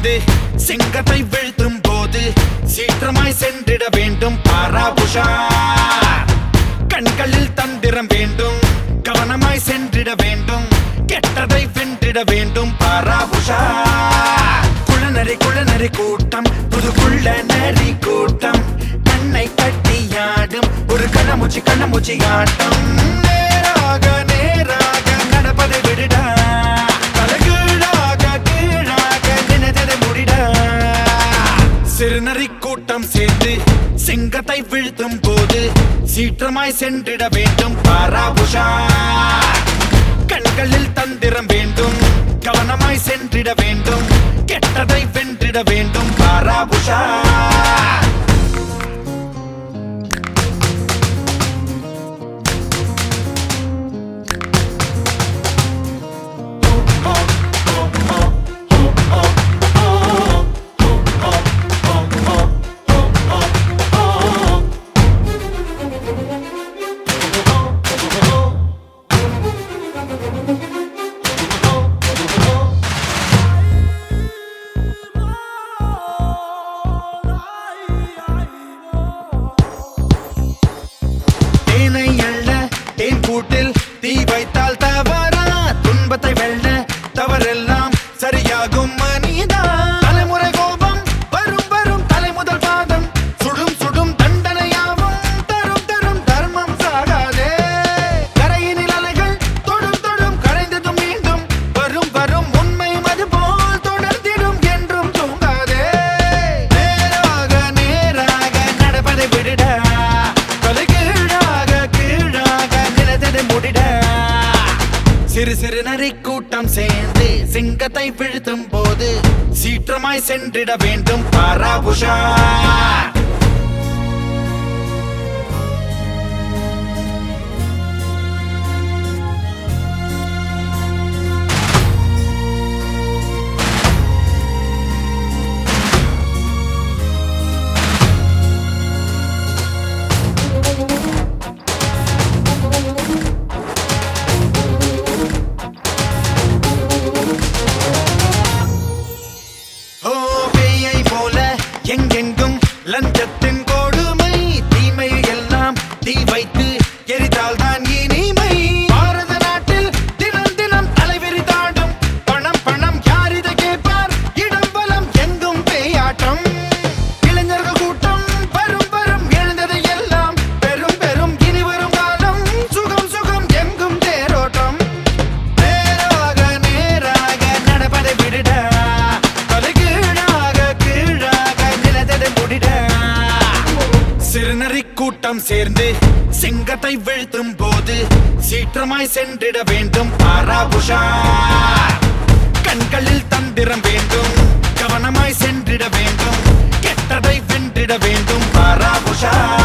சேர்ந்து சிங்கத்தை வீழ்த்தும் போது சீற்றமாய் சென்றிட வேண்டும் பாராபுஷா. கண்களில் தந்திரம் வேண்டும், கவனமாய் சென்றிட வேண்டும், கெட்டதை வென்றிட வேண்டும் பாராபுஷா. குளநரி கூட்டம், புதுக்குள்ள நரி கூட்டம், கண்ணை கட்டியாடும் ஒரு கண்ணமூச்சி ஆட்டம். நேராக நடப்பதை விடுடா, கீழாக நினைத்ததை முடிடா. சிறுநரி கூட்டம் சேர்ந்து சிங்கத்தை வீழ்த்தும் போது சீற்றமாய் சென்றிட வேண்டும் பாராபுஷா. கண்களில் தந்திரம் வேண்டும், கவனமாய் சென்றிட வேண்டும், கெட்டதை வென்றிட வேண்டும் பாராபுஷா. கூட்டில் தீ வைத்தால் தவறா, துன்பத்தை வெல்ல தவறெல்லாம் சரியாகும் மனிதா. தலைமுறை கோபம் வரும் தலை முதல் பாதம், சுடும் தண்டனையாவும் தரும் தர்மம் சாகாதே. கரையினில் அலைகள் தொடும் கரைந்ததும் மீண்டும் வரும் உண்மை மது போல் தொடர்ந்திடும் என்றும் தூங்காதே. நேராக நடப்பதை விடுடா, சிறு நரி கூட்டம் சேர்ந்து சிங்கத்தை வீழ்த்தும் போது சீற்றமாய் சென்றிட வேண்டும் பாராபுஷா. எங்கெங்கும் லஞ்சத்தின் கொடுமை, தீமை எல்லாம் தீ வைத்து எரித்தால் தான் இனிமை. பாரத நாட்டில் தினம் தலைவிரி தாண்டும் பணம் யார் இதை கேட்பார், இடம் பலம் எங்கும் பேயாட்டம். இளைஞர்கள் கூட்டம் வரும் எழுந்ததை எல்லாம் பெரும் இனி வரும் காலம் சுகம் எங்கும் தேரோட்டம். நேராக நடப்பதை விடுடா, சிறுநரி கூட்டம் சேர்ந்து சிங்கத்தை வீழ்த்தும் போது சீற்றமாய் சென்றிட வேண்டும் பாராபுஷா. கண்களில் தந்திரம் வேண்டும், கவனமாய் சென்றிட வேண்டும், கெட்டதை வென்றிட வேண்டும் பாராபுஷா.